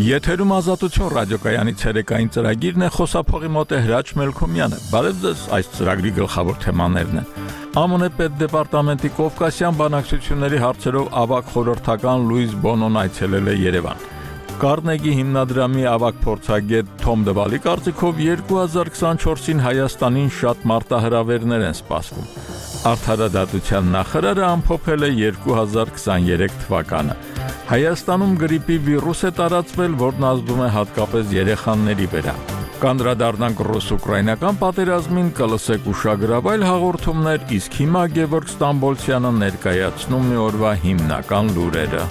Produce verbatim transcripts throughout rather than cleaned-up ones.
Եթերում ազատություն ռադիոկայանի ցերեկային ծրագիրն է, խոսափողի մոտ է Հրաչ Մելքումյանը։ Բարև ձեզ, այս ծրագրի գլխավոր թեմաներն են։ ԱՄՆ պետդեպարտամենտի Կովկասյան բանակցությունների հարցերով ավագ խորհրդական Լուիս Բոնոն այցելել է Երևան։ Կարնեգի հիմնադրամի ավագ փորձագետ Թոմ Դվալի կարծիքով երկու հազար քսանչորսին Հայաստանին շատ մարտահրավերներ են սպասվում։ Արդարադատության նախարարը ամփոփել է երկու հազար քսաներեք թվականը։ Հայաստանում գրիպի վիրուս է տարածվել, որն ազդում է հատկապես երեխաների վրա։ Կանդրադառնանք ռուս-ուկրաինական պատերազմին, կլսեք ուշագրավայր հաղորդումներ, իսկ հիմա Գևորգ Ստամբոլցյանը ներկայացնում է օրվա հիմնական լուրերը։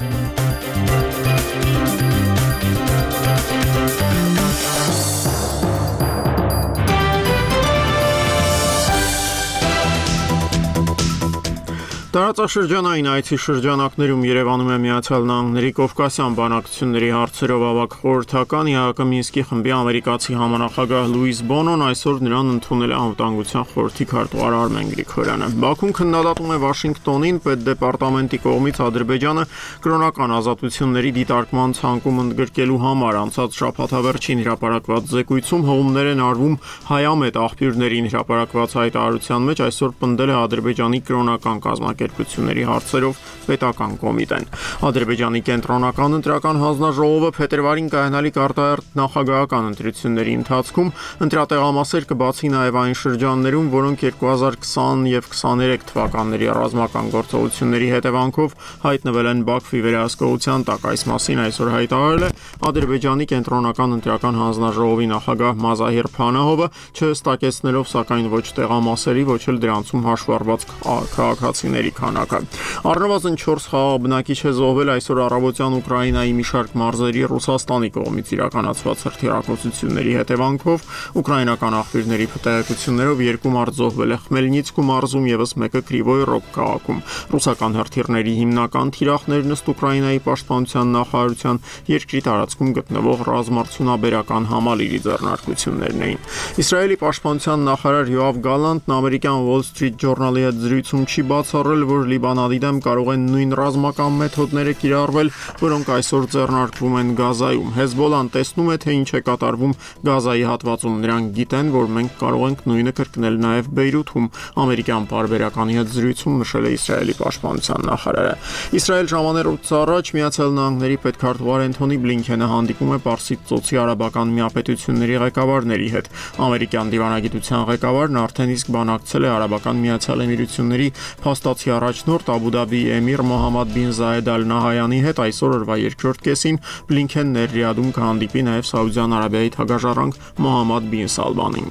Տարածաշրջանային այցի շրջանակներում Երևանում է Միացյալ Նահանգների Կովկասյան բանակցությունների հարցերով ավագ խորհրդական ԵԱՀԿ Մինսկի խմբի ամերիկացի համանախագահ Լուիս Բոնոն այսօր նրան ընդունել է Անվտանգության խորհրդի քարտուղար Արմեն Գրիգորյանը։ Բաքուն քննադատում է Վաշինգտոնին պետդեպարտամենտի կողմից Ադրբեջանը կրոնական ազատությունների դիտարկման ցանկում ընդգրկելու համար անցած շաբաթավերջին հրապարակված զեկույցում հողումներ են արվում հայամետ աղբյուրներին հրապարակված հայտարարության մեջ այսօր պնդել է Ադրբեջանի կրոնական կազմակերպությունների հարցերով պետական կոմիտեն։ Ադրբեջանի կենտրոնական ընտրական հանձնաժողովը փետրվարին կայանալիք արտահերթ նախագահական ընտրությունների ընթացքում ընտրատեղամասեր կբացի նաև այն շրջաններում, որոնք երկու հազար քսան և քսաներեք թվականների ռազմական գործողությունների հետևանքով հայտնվել են Բաքվի վերահսկողության տակ։ Այս մասին այսօր հայտարարել է Ադրբեջանի կենտրոնական ընտրական հանձնաժողովի նախագահ Մազահիր Փանահովը, չհստակեցնելով սակայն ոչ տեղամասերի, ոչ էլ դրանցում հաշվառված քաղաքացիների քանակը։ Առնվազն չորս խաղաղ բնակիչ է զոհվել այսօր առավոտյան Ուկրաինայի մի շարք մարզերի Ռուսաստանի կողմից իրականացված հրթիռակոծությունների հետևանքով։ Ուկրաինական աղբյուրների տեղեկություններով երկու մարդ զոհվել է Խմելնիցկու մարզում, ևս մեկը Կրիվոյ Ռոգ քաղաքում։ Ռուսական հրթիռների հիմնական թիրախներն ըստ Ուկրաինայի պաշտպանության նախարարության երկրի տարածքում գտնվող ռազմարդյունաբերական համալիրի ձեռնարկություններն էին։ Իսրայելի պաշտպանության նախարար Յոավ Գալանտն ամերիկյան Wall Street Journal-ի հետ զրույցում չի բացառել, որ Լիբանանի դեմ կարող են նույն ռազմական մեթոդները կիրառվել, որոնք այսօր ձեռնարկվում են Գազայում։ Հեզբոլան տեսնում է, թե ինչ է կատարվում Գազայի հատվածում։ Նրանք գիտեն, որ մենք կարող ենք նույնը կրկնել նաև Բեյրութում, ամերիկյան պարբերականի հետ զրույցում նշել է Իսրայելի պաշտպանության նախարարը։ Իսրայել ժամանելուց առաջ Միացյալ Նահանգների պետքարտուղար Էնթոնի Բլինքենը հանդիպում է Պարսից ծոցի արաբական միապետությունների ղեկավարների հետ։ Ամերիկյան դիվանագիտության ղեկավարն արդեն իսկ բանակցել է Արաբական Միացյալ Էմիրությունների փաստացի առաջնորդ Աբու Դաբիի էմիր Մոհամմադ բին Զայեդ Ալ Նահայանի հետ այսօր օրվա երկրորդ կեսին Բլինքենն Ռիադում կհանդիպի նաև Սաուդյան Արաբիայի թագաժառանգ Մոհամմադ բին Սալմանին։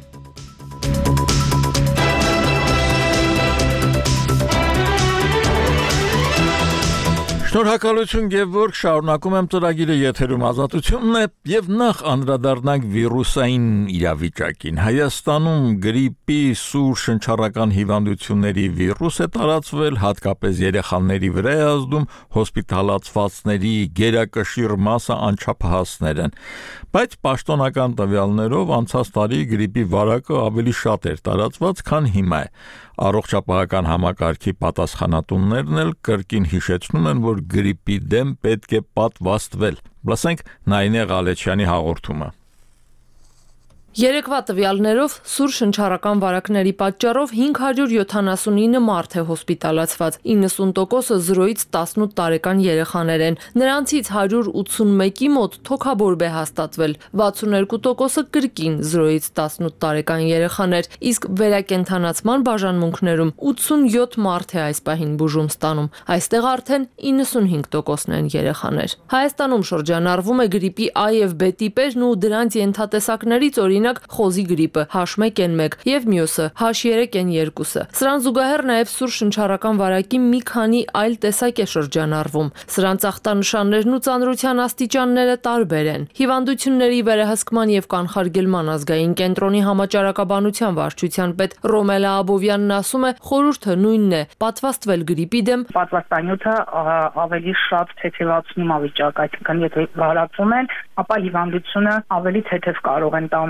Շնորհակալություն Գևորգ, շարունակում եմ ծրագիրը, եթերում ազատությունն է եւ նախ անդրադառնանք վիրուսային իրավիճակին։ Հայաստանում գրիպի սուր շնչառական հիվանդությունների վիրուս է տարածվել, հատկապես երեխաների վրա է ազդում, հոսպիտալացվածների գերակշիռ մասը անչափահասներ են։ Բայց պաշտոնական տվյալներով անցած տարի գրիպի վարակը ավելի շատ էր տարածված, քան հիմա է։ Առողջապահական համակարգի պատասխանատուներն էլ կրկին հիշեցնում են, որ գրիպի դեմ պետք է պատվաստվել։ Լսենք Նայինե Ղալեչյանի հաղորդումը։ Երեկվա տվյալներով սուր շնչառական վարակների պատճառով հինգ հարյուր յոթանասունինը մարդ է հոսպիտալացված, իննսուն տոկոսը զրոյից տասնութ տարեկան երեխաներ են, նրանցից հարյուր ութսունմեկի մոտ թոքաբորբ է հաստատվել, վաթսուններկու տոկոսը կրկին զրոյից տասնութ տարեկան երեխաներ, իսկ վերակենդանացման բաժանմունքներում ութսունյոթ մարդ է այս պահին բուժում ստանում, այստեղ արդեն իննսունհինգ տոկոսն են երեխաներ։ Հայաստանում շրջանառվում է գրիպի A և B տիպերն ու դրանց ենթատեսակներից օրինակ խոզի գրիպը H մեկ N մեկ և մյուսը H երեք N երկու։ Սրան զուգահեռ նաև սուր շնչառական վարակի մի քանի այլ տեսակ է շրջանառվում։ Սրանց ախտանշաններն ու ծանրության աստիճանները տարբեր են։ Հիվանդությունների վերահսկման և կանխարգելման ազգային կենտրոնի համաճարակաբանության վարչության պետ Ռոմելա Աբովյանն ասում է, խորհուրդը նույնն է՝ պատվաստվել գրիպի դեմ։ Պատվաստանյութը ավելի շատ թեթևացնում է վիճակը, այսինքն եթե վարակվում են, ապա հիվանդությունը ավելի թեթև կարող են տանել։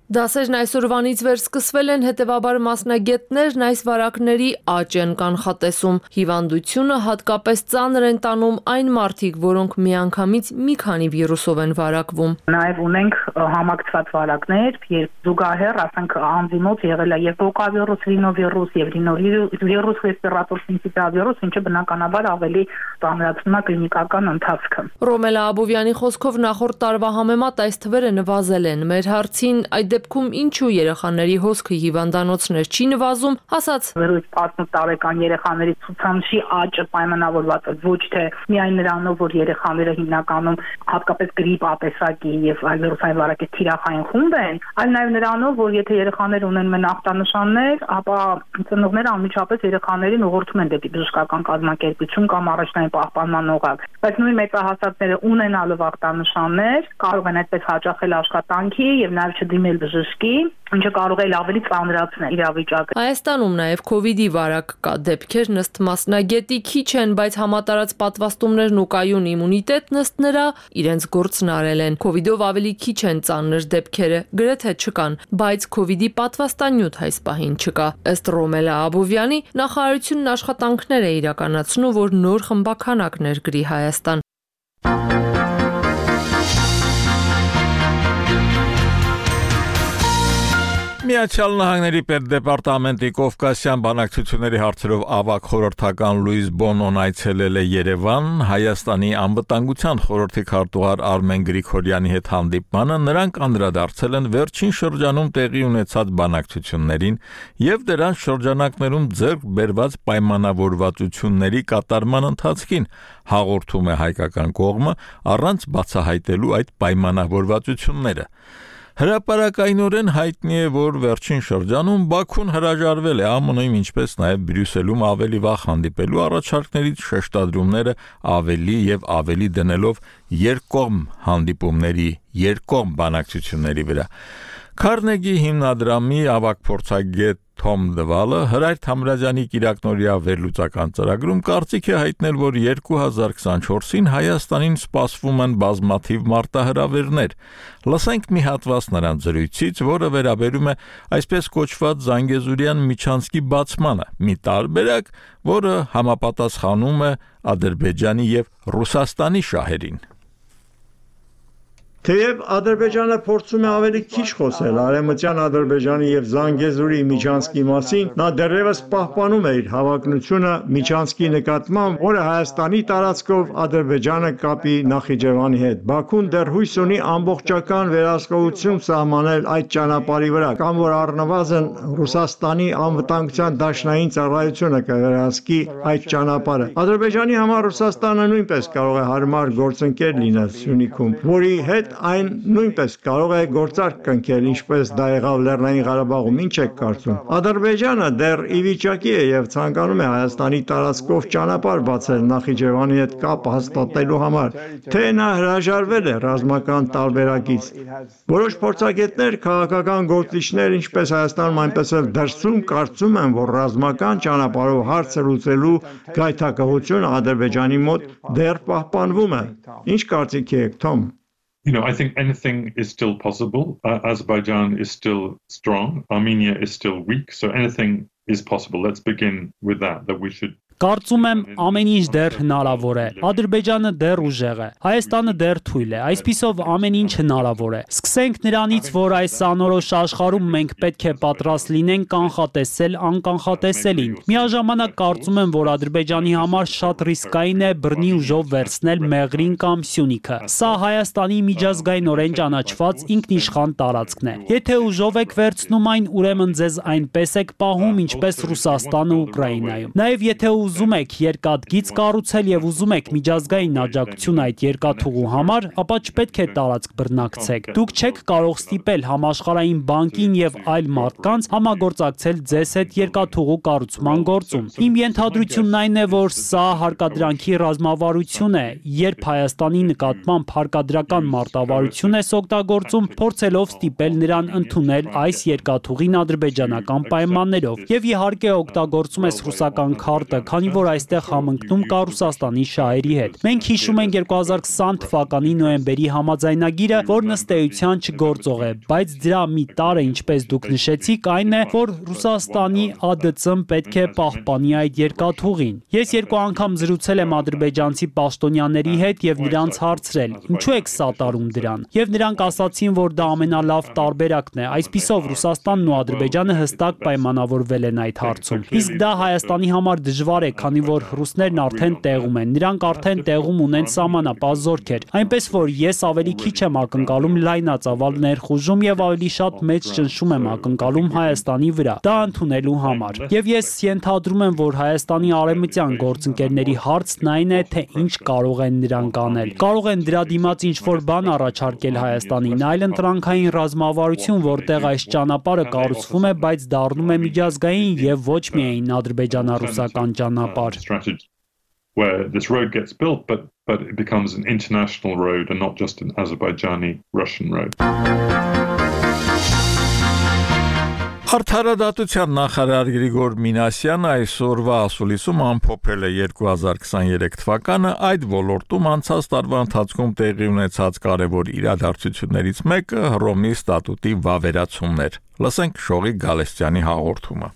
Դասերն այսօրվանից վերսկսվել են, հետևաբար մասնագետներն այս վարակների աճ են կանխատեսում։ Հիվանդությունը հատկապես ծանր են տանում այն մարդիկ, որոնք միանգամից մի քանի վիրուսով են վարակվում։ Նաև ունենք համակցված վարակներ, երբ զուգահեռ, ասենք, անձի մոտ եղել է եւ ռոկավիրուս, ռինովիրուս եւ ռինովիրուս ռեսպիրատոր սինցիտիալ վիրուս, ինչը բնականաբար ավելի ծանրացնում է կլինիկական ընթացքը։ Ռոմելա Աբովյանի խոսքով նախորդ տարվա համեմատ այս թվերը նվազել են։ Մեր հարցին այդ դեպքում ինչու երեխաների հոսքը հիվանդանոցներ չի նվազում, ասաց. տասնութ տարեկան երեխաների ցուցանիշի աճը պայմանավորված է ոչ թե միայն նրանով, որ երեխաները հիմնականում հատկապես գրիպ ատեսակի եւ այլ վիրուսային վարակի թիրախային խումբ են, այլ նաեւ նրանով, որ եթե երեխաներ ունեն մեն ախտանշաններ, ապա ծնողները անմիջապես երեխաներին ուղղորդում են դեպի բժշկական կազմակերպություն կամ առաջնային պահպանման օղակ։ Բայց նույն մեծահասակները ունենալով ախտանշաններ կարող են այդպես հաճախել աշխատանքի եւ նաեւ չդիմել բժշկի, ինչը կարող է ավելի ծանրացնել իրավիճակը։ Հայաստանում նաև քովիդի վարակ կա դեպքեր, ըստ մասնագետի քիչ են, բայց համատարած պատվաստումներն ու կայուն իմունիտետն ըստ նրա իրենց գործն արել են։ Քովիդով ավելի քիչ են ծանր դեպքերը, գրեթե չկան, բայց քովիդի պատվաստանյութ այս պահին չկա։ Ըստ Ռոմելա Աբովյանի, նախարարությունն աշխատանքներ է իրականացնում, որ նոր խմբաքանակներ գրի Հայաստան։ Միացյալ Նահանգների պետդեպարտամենտի Կովկասյան բանակցությունների հարցերով ավագ խորհրդական Լուիս Բոնոն այցելել է Երևան, Հայաստանի անվտանգության խորհրդի քարտուղար Արմեն Գրիգորյանի հետ հանդիպմանը նրանք անդրադարձել են վերջին շրջանում տեղի ունեցած բանակցություններին եւ դրանց շրջանակներում ձեռք բերված պայմանավորվածությունների կատարման ընթացքին, հաղորդում է հայկական կողմը առանց բացահայտելու այդ պայմանավորվածությունները։ Հրապարակայնորեն հայտնի է, որ վերջին շրջանում Բաքուն հրաժարվել է ԱՄՆ-ում, ինչպես նաև Բրյուսելում ավելի վաղ հանդիպելու առաջարկներից շեշտադրումները ավելի եւ ավելի դնելով երկկողմ հանդիպումների, երկկողմ բանակցությունների վրա։ Քարնեգի հիմնադրամի ավագ փորձագետ Թոմ Դվալը Հրայր Թամրազյանի կիրակնօրյա վերլուծական ծրագրում կարծիք է հայտնել, որ երկու հազար քսանչորսին Հայաստանին սպասվում են բազմաթիվ մարտահրավերներ։ Լսենք մի հատված նրանց զրույցից, որը վերաբերում է այսպես կոչված Զանգեզուրյան միջանցքի բացմանը, մի տարբերակ, որը համապատասխանում է Ադրբեջանի եւ Ռուսաստանի շահերին։ Թեև Ադրբեջանը փորձում է ավելի քիչ խոսել Արևմտյան Ադրբեջանի եւ Զանգեզուրի միջանցքի մասին, նա դեռևս պահպանում է իր հավակնությունը միջանցքի նկատմամբ, որը Հայաստանի տարածքով Ադրբեջանը կապի Նախիջևանի հետ։ Բաքուն դեռ հույս ունի ամբողջական վերահսկողություն սահմանել այդ ճանապարհի վրա, կամ որ առնվազն Ռուսաստանի անվտանգության դաշնային ծառայությունը կվերահսկի այդ ճանապարհը։ Ադրբեջանի համար Ռուսաստանը նույնպես կարող է հարմար գործընկեր լինել Սյունիքում, որի հետ այն նույնպես կարող է գործարք կնքել, ինչպես դա եղավ Լեռնային Ղարաբաղում, ինչ եք կարծում։ Ադրբեջանը դեռ ի վիճակի է եւ ցանկանում է Հայաստանի տարածքով ճանապարհ բացել Նախիջևանի հետ կապ հաստատելու համար, թե նա հրաժարվել է ռազմական տարբերակից։ Որոշ փորձագետներ, քաղաքական գործիչներ, ինչպես Հայաստանում, այնպես էլ դրսում կարծում են, որ ռազմական ճանապարհով հարցը լուծելու գայթակղությունը Ադրբեջանի մոտ դեռ պահպանվում է։ Ինչ կարծիք եք, Թոմ։ You know, I think anything is still possible. Uh, Azerbaijan is still strong. Armenia is still weak. So anything is possible. Let's begin with that, that we should Կարծում եմ ամեն ինչ դեռ հնարավոր է։ Ադրբեջանը դեռ ուժեղ է, Հայաստանը դեռ թույլ է, այսպիսով ամեն ինչ հնարավոր է։ Սկսենք նրանից, որ այս անորոշ աշխարհում մենք պետք է պատրաստ լինենք կանխատեսել անկանխատեսելին։ Միաժամանակ կարծում եմ, որ Ադրբեջանի համար շատ ռիսկային է բռնի ուժով վերցնել Մեղրին կամ Սյունիքը։ Սա Հայաստանի միջազգայինորեն ճանաչված ինքնիշխան տարածքն է։ Եթե ուժով եք վերցնում այն, ուրեմն ձեզ այնպես եք պահում, ինչպես Ռուսաստանը ու Ուկրաինայում։ Նաև եթե ուզում եք երկաթգիծ կառուցել եւ ուզում եք միջազգային աջակցություն այդ երկաթուղու համար, ապա չպետք է տարածք բռնակցեք։ Դուք չեք կարող ստիպել համաշխարհային բանկին եւ այլ մարդկանց համագործակցել ձեզ հետ երկաթուղու կառուցման գործում։ Իմ ենթադրությունն այն է, որ սա հարկադրանքի ռազմավարություն է, երբ Հայաստանի նկատմամբ հարկադրական մարտավարություն է օգտագործում, փորձելով ստիպել նրան ընդունել այս երկաթուղին ադրբեջանական պայմաններով։ Եվ իհարկե օգտագործում է ռուսական քարտը, քանի որ այստեղ համընկնում կա Ռուսաստանի շահերի հետ։ Մենք հիշում ենք երկու հազար քսան թվականի նոյեմբերի համաձայնագիրը, որն ըստ էության չգործող է, բայց դրա մի տարրը, ինչպես դուք նշեցիք, այն է, որ Ռուսաստանի Ա Դե Ցը-ն պետք է պահպանի այդ երկաթուղին։ Ես երկու անգամ զրուցել եմ ադրբեջանցի պաշտոնյաների հետ եւ նրանց հարցրել. ինչու եք սատարում դրան։ Եվ նրանք ասացին, որ դա ամենալավ տարբերակն է։ Այսպիսով Ռուսաստանն ու Ադրբեջանը հստակ պայմանավորվել են այդ հարցում։ Իսկ դա Հայաստանի համար դժվար է, քանի որ ռուսներն արդեն տեղում են։ Նրանք արդեն տեղում ունեն սահմանապահ զորքեր։ Այնպես որ ես ավելի քիչ եմ ակնկալում լայնածավալ ներխուժում եւ ավելի շատ մեծ ճնշում եմ ակնկալում Հայաստանի վրա դա ընդունելու համար։ Եվ ես ենթադրում եմ, որ Հայաստանի արևմտյան գործընկերների հարցն այն է, թե ինչ կարող են նրանք անել։ Կարող են դրա դիմաց ինչ-որ բան առաջարկել Հայաստանին, այլ ընտրանքային ռազմավարություն, որտեղ այս ճանապարհը կառուցվում է, բայց դառնում է միջազգային եւ ոչ միայն ադրբեջանա-ռուսական ճանապարհ։ Where this road gets built, but but it becomes an international road and not just an Azerbaijani-Russian road. Արդարադատության նախարար Գրիգոր Մինասյանը այսօրվա ասուլիսում ամփոփել է երկու հազար քսաներեք թվականը այդ ոլորտում անցած տարվա ընթացքում տեղի ունեցած կարևոր իրադարձություններից մեկը Հռոմի ստատուտի վավերացումն էր։ Լսենք Շողիկ Գալստյանի հաղորդումը։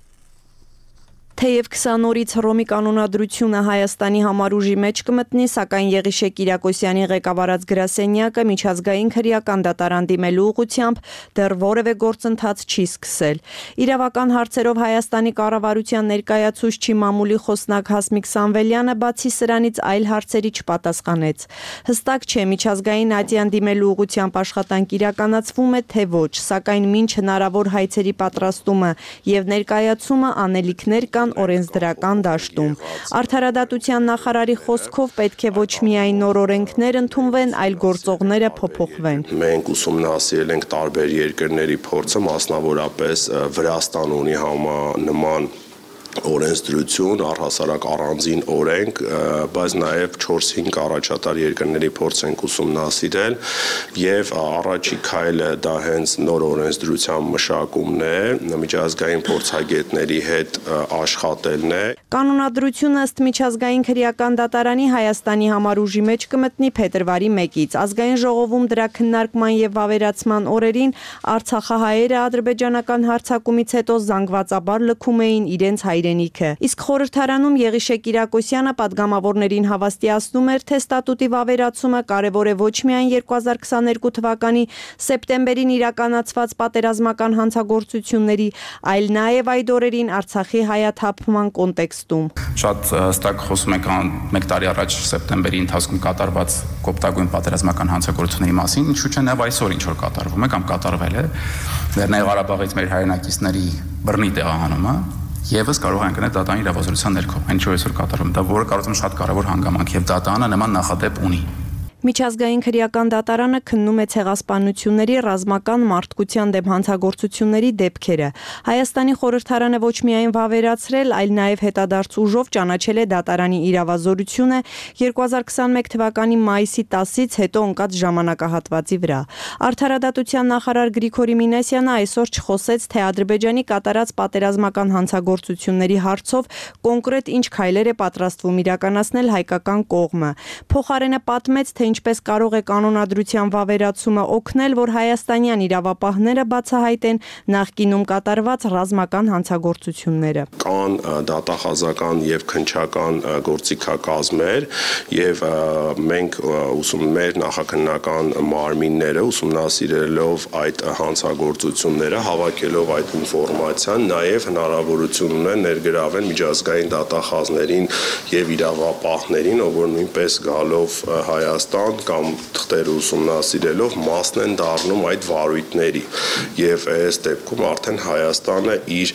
Թեև քսան օրից Հռոմի կանոնադրությունը Հայաստանի համար ուժի մեջ կմտնի, սակայն Եղիշե Կիրակոսյանի ղեկավարած գրասենյակը միջազգային քրեական դատարան դիմելու ուղղությամբ դեռ որևէ գործընթաց չի սկսել։ Իրավական հարցերով Հայաստանի կառավարության ներկայացուցիչ մամուլի խոսնակ Հասմիկ Սամվելյանը բացի սրանից այլ հարցերի չպատասխանեց։ Հստակ չէ միջազգային ատյան դիմելու ուղղությամբ աշխատանք իրականացվում է թե ոչ, սակայն մինչ հնարավոր հայցերի պատրաստումը եւ ներկայացումը անելիքներ կան օրենսդրական դաշտում։ Արդարադատության նախարարի խոսքով պետք է ոչ միայն նոր օրենքներ ընդունվեն, այլ գործողները փոփոխվեն։ Մենք ուսումնասիրել ենք տարբեր երկրների փորձը, մասնավորապես Վրաստան ունի համանման օրենսդրություն, առհասարակ առանձին օրենք, բայց նաև չորս-հինգ առաջատար երկրների փորձ ենք ուսումնասիրել եւ առաջի քայլը դա հենց նոր օրենսդրության մշակումն է, միջազգային փորձագետների հետ աշխատելն է։ Կանոնադրությունը ըստ միջազգային քրեական դատարանի Հայաստանի համար ուժի մեջ կմտնի փետրվարի մեկից։ Ազգային ժողովում դրա քննարկման եւ վավերացման օրերին արցախահայերը ադրբեջանական հարձակումից հետո զանգվածաբար լքում էին իրենց հայրենիքը։ Իսկ խորհրդարանում Եղիշե Կիրակոսյանը պատգամավորներին հավաստիացնում էր, թե ստատուտի վավերացումը կարևոր է ոչ միայն երկու հազար քսաներկու թվականի սեպտեմբերին իրականացված պատերազմական հանցագործությունների, այլ նաև այդ օրերին Արցախի հայաթափման կոնտեքստում։ Շատ հստակ խոսում ենք մեկ տարի առաջ սեպտեմբերի ընթացքում կատարված կոպտագույն պատերազմական հանցագործությունների մասին, ինչու՞ չէ նաև այսօր ինչ որ կատարվում է կամ կատարվել է Լեռնային Ղարաբաղից մեր հայրենակիցների բռնի տեղահանումը Եվս կարող են կնել դատարանի իրավազորության ներքո, այն ինչ որ այսօր կատարվում, դա որը կարծում եմ շատ կարևոր հանգամանք եւ դատարանը նման նախադեպ ունի։ Միջազգային քրեական դատարանը քննում է ցեղասպանությունների, ռազմական մարդկության դեմ հանցագործությունների դեպքերը։ Հայաստանի խորհրդարանը ոչ միայն վավերացրել, այլ նաև հետադարձ ուժով ճանաչել է դատարանի իրավազորությունը երկու հազար քսաներեք թվականի մայիսի տասից հետո ընկած ժամանակահատվածի վրա։ Արդարադատության նախարար Գրիգորի Մինասյանը այսօր չխոսեց, թե Ադրբեջանի կատարած պատերազմական հանցագործությունների հարցով կոնկրետ ինչ քայլեր է պատրաստվում իրականացնել հայկական կողմը։ Փոխարենը պատմեց, թե ինչպես կարող է կանոնադրության վավերացումը օգնել, որ հայաստանյան իրավապահները բացահայտեն նախկինում կատարված ռազմական հանցագործությունները։ Կան դատախազական եւ քննչական գործիքակազմեր եւ մենք ուսում մեր նախաքննական մարմինները ուսումնասիրելով այդ հանցագործությունները, հավաքելով այդ ինֆորմացիան, նաեւ հնարավորություն ունեն ներգրավել միջազգային դատախազներին եւ իրավապահներին, ով որ նույնպես գալով Հայաստան կամ թղթեր ուսումնասիրելով մասն են դառնում այդ վարույթների եւ այս դեպքում արդեն Հայաստանը իր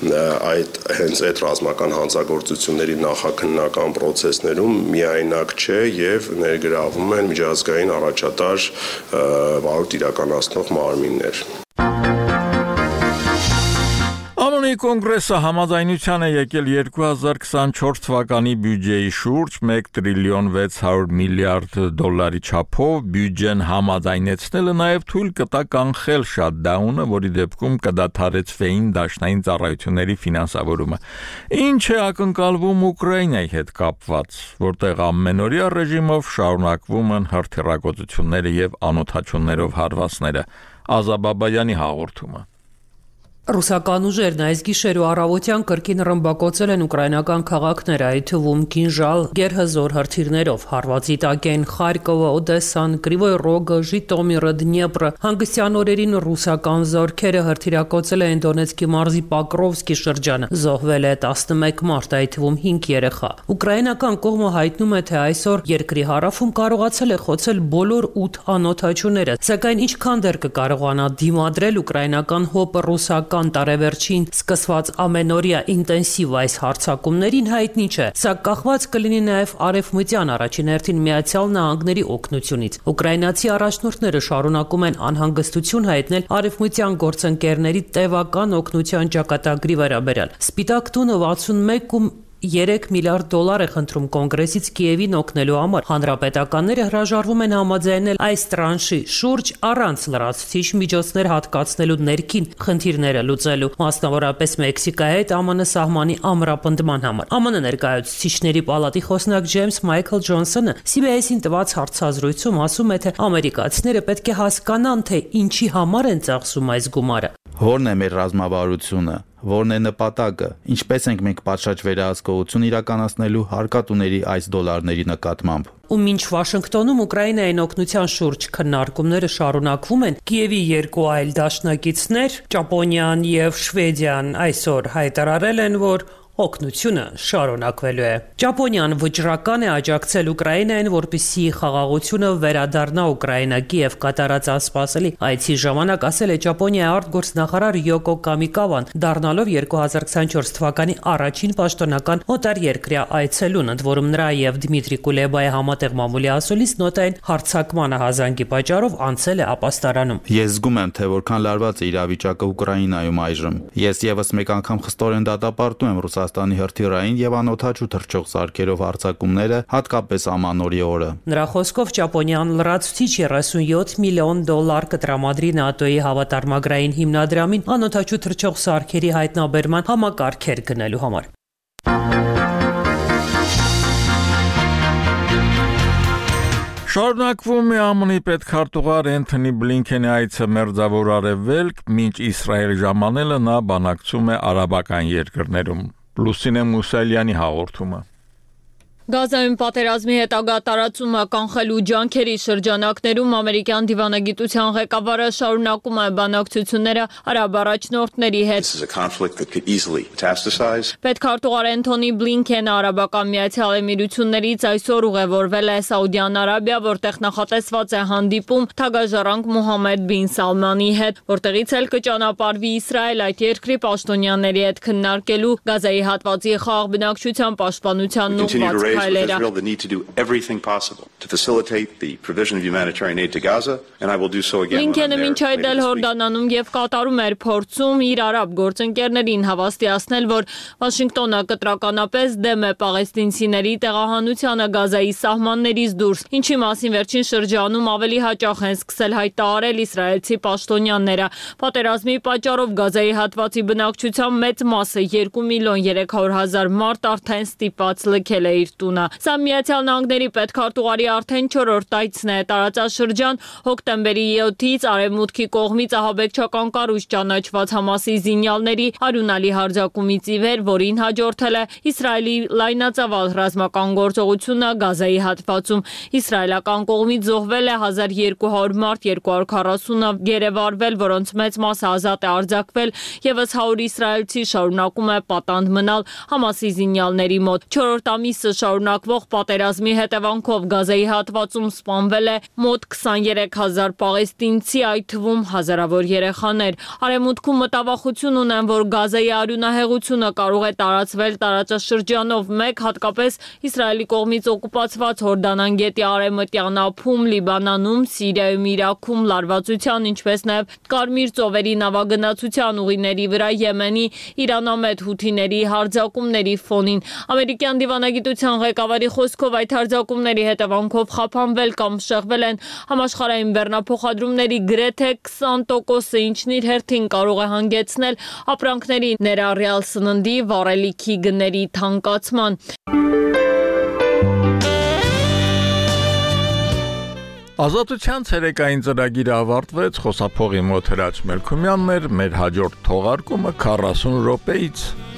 այդ հենց այդ ռազմական հանցագործությունների նախաքննական process-ներում միայնակ չէ եւ ներգրավում են միջազգային առաջատար վարույթ իրականացնող մարմիններ։ Ամոնի կոնգրեսը համաձայնության է եկել երկու հազար քսանչորս թվականի բյուջեի շուրջ մեկ տրիլիոն վեց հարյուր միլիարդ դոլարի չափով բյուջեն համաձայնեցնելը նաև թույլ կտա կանխել շատդաունը, որի դեպքում կդադարեցվեին դաշնային ծառայությունների ֆինանսավորումը։ Ինչ է ակնկալվում Ուկրաինայի հետ կապված, որտեղ ամենօրյա ռեժիմով շարունակվում են հրթիռակոծությունները եւ անօթաչուններով հարվածները։ Ազաբաբայանի հաղորդումը։ Ռուսական ուժերն այս գիշեր ու առավոտյան կրկին ռմբակոծել են ուկրաինական քաղաքներ, այդ թվում Կինժալ, գերհզոր հրթիռներով, հարվածի տակ են Խարկովը, Օդեսան, Կրիվոյ Ռոգը, Ժիտոմիրը, Դնեպրը։ Հանգստյան օրերին ռուսական զորքերը հրթիռակոծել են Դոնեցկի մարզի Պոկրովսկի շրջանը, զոհվել է տասնմեկ մարդ, այդ թվում հինգ երեխա։ Ուկրաինական կողմը հայտնում է, թե այսօր երկրի հարավում կարողացել է խոցել բոլոր ութ անօթաչուները, սակայն ինչքան դեռ կկարողանա դիմադրել ուկրաինական հոպը ռուսական տարեվերջին սկսված ամենօրյա ինտենսիվ այս հարձակումներին հայտնի չէ, սա կախված կլինի նաև արևմտյան առաջին հերթին Միացյալ Նահանգների օգնությունից։ Ուկրաինացի առաջնորդները շարունակում են անհանգստություն հայտնել արևմտյան գործընկերների տևական օգնության ճակատագրի վերաբերյալ։ Սպիտակ տունը վաթսունմեկ ու երեք միլիարդ դոլար է խնդրում կոնգրեսից Կիևին օգնելու համար։ Հանրապետականները հրաժարվում են համաձայնել այս տրանշի շուրջ առանց լրացուցիչ միջոցներ հատկացնելու ներքին խնդիրները լուծելու, մասնավորապես Մեքսիկայի հետ ԱՄՆ սահմանի ամրապնդման համար։ ԱՄՆ ներկայացուցիչների պալատի խոսնակ Ջեյմս Մայքլ Ջոնսոնը սի բի էս-ին տված հարցազրույցում ասում է, թե ամերիկացիները պետք է հասկանան, թե ինչի համար են ծախսում այս գումարը։ Որն է մեր ռազմավարությունը, որն է նպատակը, ինչպես ենք մենք պատշաճ վերահսկողություն իրականացնելու հարկատուների այս դոլարների նկատմամբ։ Ու մինչ Վաշինգտոնում Ուկրաինային օգնության շուրջ քննարկումները շարունակվում են, Կիևի երկու այլ դաշնակիցներ, Ճապոնիան եւ Շվեդիան, այսօր հայտարարել են, որ օգնությունը շարունակվելու է։ Ճապոնիան վճռական է աջակցել Ուկրաինային, որպեսզի խաղաղությունը վերադառնա Ուկրաինա Կիև կատարած անսպասելի այցի ժամանակ, ասել է Ճապոնիայի արտգործնախարար Յոկո Կամիկավան, դառնալով երկու հազար քսանչորս թվականի առաջին պաշտոնական օտարերկրյա այցելուն, ընդ որում նրա եւ Դմիտրի Կուլեբայի համատեղ մամուլի ասուլիս նոտային հարձակման հազանգի պատճառով անցել է ապաստարանում։ Ես զգում եմ, թե որքան լարված է իրավիճակը Ուկրաինայում այժմ։ Ես եւս մեկ անգամ խստորեն դատապարտում եմ Ռուսաստանի հրթիռային եւ անօթաչու թռչող սարքերով հարձակումները, հատկապես ամանորի օրը։ Նրա խոսքով Ճապոնիան լրացուցիչ երեսունյոթ միլիոն դոլար կտրամադրի ՆԱՏՕ-ի հավատարմագրային հիմնադրամին անօթաչու թռչող սարքերի հայտնաբերման համակարգեր գնելու համար։ Շարունակվում է ԱՄՆ-ի պետքարտուղար Էնթոնի Բլինքենի այցը Մերձավոր Արևելք, մինչ Իսրայել ժամանելը նա բանակցում է արաբական երկրներում։ Լուսինե Մուսալյանի հաղորդումը։ Գազայում պատերազմի հետագա տարածումը կանխելու ջանքերի շրջանակներում ամերիկյան դիվանագիտության ղեկավարը շարունակում է բանակցությունները արաբ առաջնորդների հետ։ Պետքարտուղար Էնթոնի Բլինքենը արաբական Միացյալ Էմիրություններից այսօր ուղևորվել է Սաուդյան Արաբիա, որտեղ նախատեսված է հանդիպում թագաժառանգ Մոհամմեդ բին Սալմանի հետ, որտեղից էլ կճանապարհվի Իսրայել այդ երկրի պաշտոնյաների հետ քննարկելու Գազայի հատվածի խաղաղ բնակչության պաշտպանությանն ուղղված Israel the need to do everything possible to facilitate the provision of humanitarian aid to Gaza, and I will do so again. Բլինքենը մինչ այդ էլ Հորդանանում եւ Կատարում էր փորձում իր արաբ գործընկերներին հավաստիացնել, որ Վաշինգտոնը կտրականապես դեմ է պաղեստինցիների տեղահանությանը Գազայի սահմաններից դուրս, ինչի մասին վերջին շրջանում ավելի հաճախ են սկսել հայտարարել իսրայելցի պաշտոնյաները։ Պատերազմի պատճառով Գազայի հատվածի բնակչության մեծ մասը երկու միլիոն երեք հարյուր հազար մարդ արդեն ստիպված լքել է իր տունը։ Սա Միացյալ Նահանգների պետքարտուղարի արդեն չորրորդ այցն է տարածաշրջան հոկտեմբերի յոթից արևմուտքի կողմից ահաբեկչական կառույց ճանաչված Համասի զինյալների արյունալի հարձակումից ի վեր, որին հաջորդել է Իսրայելի լայնածավալ ռազմական գործողությունը Գազայի հատվածում։ Իսրայելական կողմից զոհվել է հազար երկու հարյուր մարդ, երկու հարյուր քառասունը գերեվարվել, որոնց մեծ մասը ազատ է արձակվել, եւս հարյուր իսրայելցի շարունակում է պատանդ մնալ Համասի զինյալների մոտ։ Չորրորդ ամիսը շարունակում շարունակվող պատերազմի հետևանքով Գազայի հատվածում սպանվել է մոտ քսաներեք հազար պաղեստինցի, այդ թվում հազարավոր երեխաներ։ Արևմուտքում մտավախություն ունեն, որ Գազայի արյունահեղությունը կարող է տարածվել տարածաշրջանով, մեկ հատկապես Իսրայելի կողմից օկուպացված Հորդանան գետի արևմտյան ափում, Լիբանանում, Սիրիայում, Իրաքում, լարվածության, ինչպես նաև Կարմիր ծովերի նավագնացության ուղիների վրա Եմենի իրանամետ հութիների հարձակումների ֆոնին։ Ամերիկյան դիվանագիտության ղեկավարի խոսքով այդ հարձակումների հետևանքով խափանվել կամ շեղվել են համաշխարհային բեռնափոխադրումների գրեթե քսան տոկոսը, ինչն իր հերթին կարող է հանգեցնել ապրանքների, ներառյալ սննդի, վառելիքի գների թանկացման։ Ազատության ցերեկային ծրագիրը ավարտվեց, խոսափողի մոտ Հրաչ Մելքումյանն էր, մեր հաջորդ թողարկումը քառասուն րոպեից։